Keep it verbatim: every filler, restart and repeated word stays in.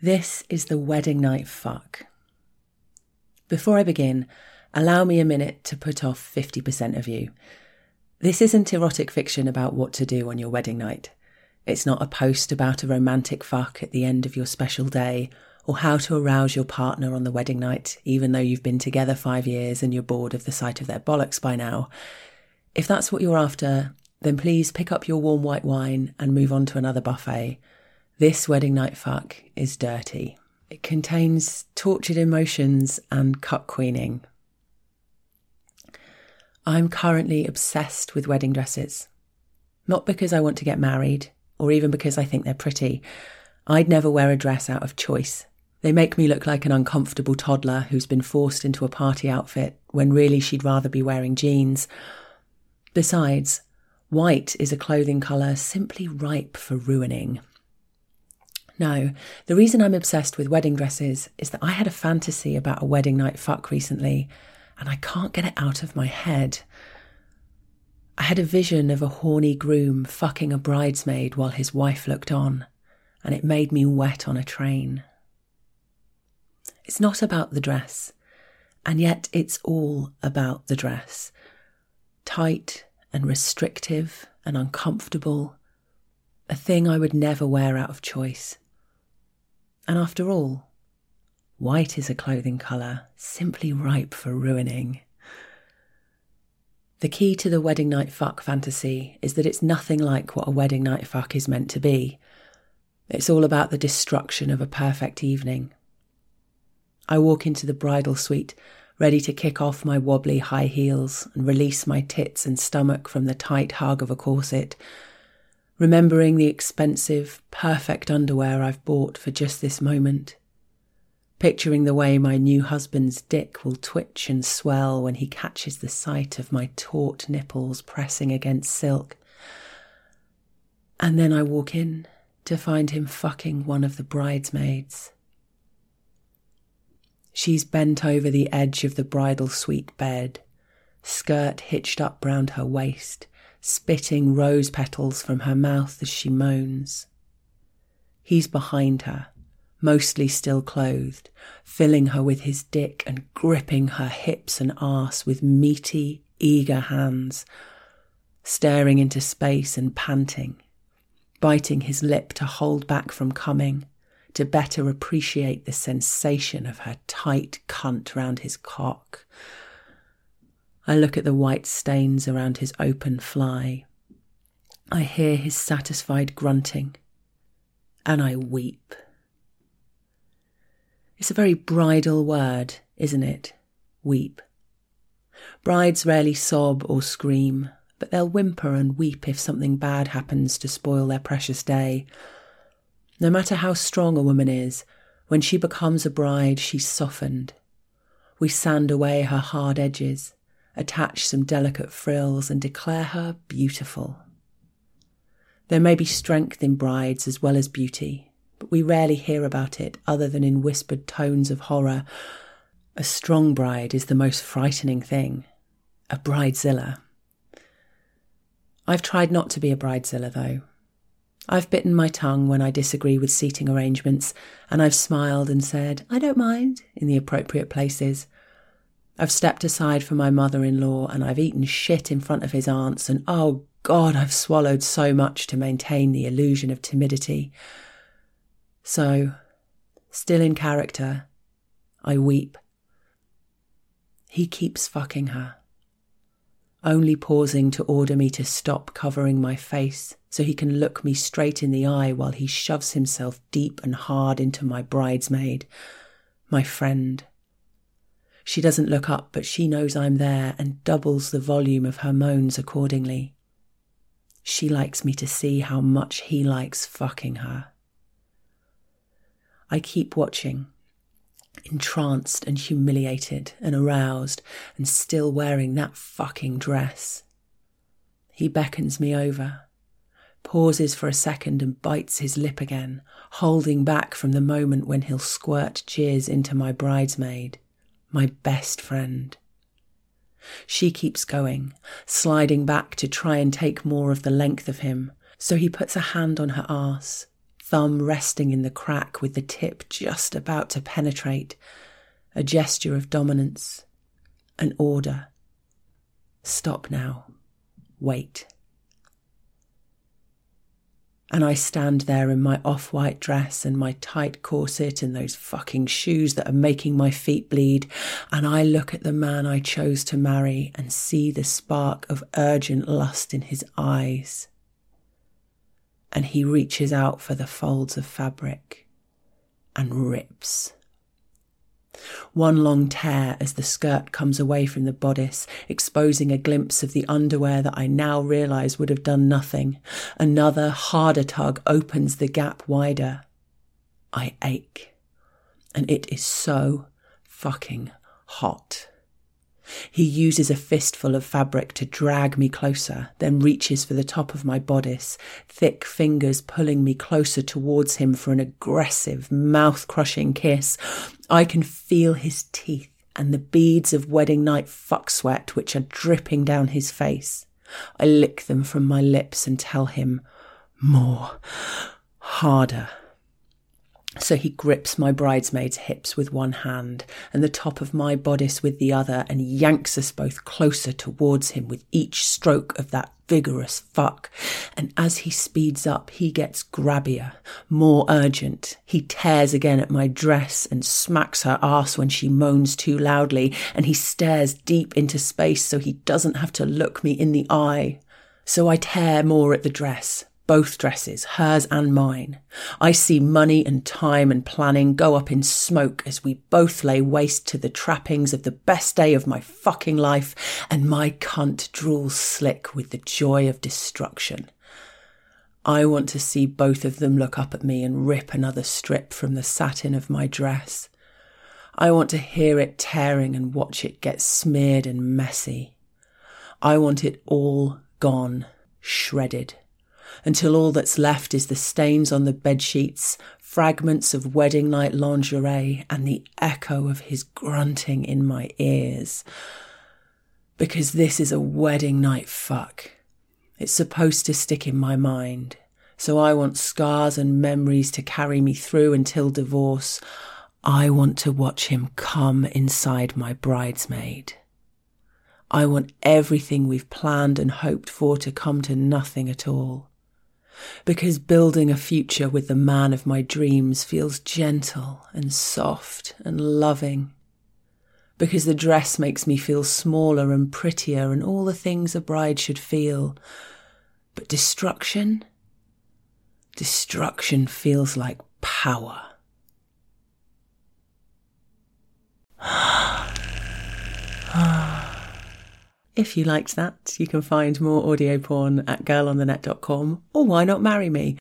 This is the wedding night fuck. Before I begin, allow me a minute to put off fifty percent of you. This isn't erotic fiction about what to do on your wedding night. It's not a post about a romantic fuck at the end of your special day, or how to arouse your partner on the wedding night, even though you've been together five years and you're bored of the sight of their bollocks by now. If that's what you're after, then please pick up your warm white wine and move on to another buffet. This wedding night fuck is dirty. It contains tortured emotions and cuck queening. I'm currently obsessed with wedding dresses. Not because I want to get married, or even because I think they're pretty. I'd never wear a dress out of choice. They make me look like an uncomfortable toddler who's been forced into a party outfit when really she'd rather be wearing jeans. Besides, white is a clothing colour simply ripe for ruining. No, the reason I'm obsessed with wedding dresses is that I had a fantasy about a wedding night fuck recently, and I can't get it out of my head. I had a vision of a horny groom fucking a bridesmaid while his wife looked on, and it made me wet on a train. It's not about the dress, and yet it's all about the dress. Tight and restrictive and uncomfortable, a thing I would never wear out of choice. And after all, white is a clothing colour simply ripe for ruining. The key to the wedding night fuck fantasy is that it's nothing like what a wedding night fuck is meant to be. It's all about the destruction of a perfect evening. I walk into the bridal suite, ready to kick off my wobbly high heels and release my tits and stomach from the tight hug of a corset, remembering the expensive, perfect underwear I've bought for just this moment, picturing the way my new husband's dick will twitch and swell when he catches the sight of my taut nipples pressing against silk. And then I walk in to find him fucking one of the bridesmaids. She's bent over the edge of the bridal suite bed, skirt hitched up round her waist, spitting rose petals from her mouth as she moans. He's behind her, mostly still clothed, filling her with his dick and gripping her hips and arse with meaty, eager hands, staring into space and panting, biting his lip to hold back from coming, to better appreciate the sensation of her tight cunt round his cock. I look at the white stains around his open fly. I hear his satisfied grunting, and I weep. It's a very bridal word, isn't it? Weep. Brides rarely sob or scream, but they'll whimper and weep if something bad happens to spoil their precious day. No matter how strong a woman is, when she becomes a bride, she's softened. We sand away her hard edges, attach some delicate frills, and declare her beautiful. There may be strength in brides as well as beauty, but we rarely hear about it other than in whispered tones of horror. A strong bride is the most frightening thing. A bridezilla. I've tried not to be a bridezilla, though. I've bitten my tongue when I disagree with seating arrangements, and I've smiled and said, I don't mind, in the appropriate places. I've stepped aside for my mother-in-law, and I've eaten shit in front of his aunts, and oh God, I've swallowed so much to maintain the illusion of timidity. So, still in character, I weep. He keeps fucking her, only pausing to order me to stop covering my face so he can look me straight in the eye while he shoves himself deep and hard into my bridesmaid, my friend. She doesn't look up, but she knows I'm there and doubles the volume of her moans accordingly. She likes me to see how much he likes fucking her. I keep watching, entranced and humiliated and aroused, and still wearing that fucking dress. He beckons me over, pauses for a second and bites his lip again, holding back from the moment when he'll squirt jizz into my bridesmaid, my best friend. She keeps going, sliding back to try and take more of the length of him, so he puts a hand on her arse, thumb resting in the crack with the tip just about to penetrate. A gesture of dominance, an order. Stop now. Wait. And I stand there in my off-white dress and my tight corset and those fucking shoes that are making my feet bleed, and I look at the man I chose to marry and see the spark of urgent lust in his eyes. And he reaches out for the folds of fabric and rips. One long tear as the skirt comes away from the bodice, exposing a glimpse of the underwear that I now realise would have done nothing. Another, harder tug opens the gap wider. I ache. And it is so fucking hot. He uses a fistful of fabric to drag me closer, then reaches for the top of my bodice, thick fingers pulling me closer towards him for an aggressive, mouth-crushing kiss. I can feel his teeth and the beads of wedding night fuck sweat which are dripping down his face. I lick them from my lips and tell him, more, harder. So he grips my bridesmaid's hips with one hand and the top of my bodice with the other and yanks us both closer towards him with each stroke of that vigorous fuck. And as he speeds up, he gets grabbier, more urgent. He tears again at my dress and smacks her ass when she moans too loudly, and he stares deep into space so he doesn't have to look me in the eye. So I tear more at the dress. Both dresses, hers and mine. I see money and time and planning go up in smoke as we both lay waste to the trappings of the best day of my fucking life, and my cunt drools slick with the joy of destruction. I want to see both of them look up at me and rip another strip from the satin of my dress. I want to hear it tearing and watch it get smeared and messy. I want it all gone, shredded, until all that's left is the stains on the bedsheets, fragments of wedding night lingerie, and the echo of his grunting in my ears. Because this is a wedding night fuck. It's supposed to stick in my mind, so I want scars and memories to carry me through until divorce. I want to watch him come inside my bridesmaid. I want everything we've planned and hoped for to come to nothing at all. Because building a future with the man of my dreams feels gentle and soft and loving. Because the dress makes me feel smaller and prettier and all the things a bride should feel. But destruction? Destruction feels like power. If you liked that, you can find more audio porn at girl on the net dot com, or why not marry me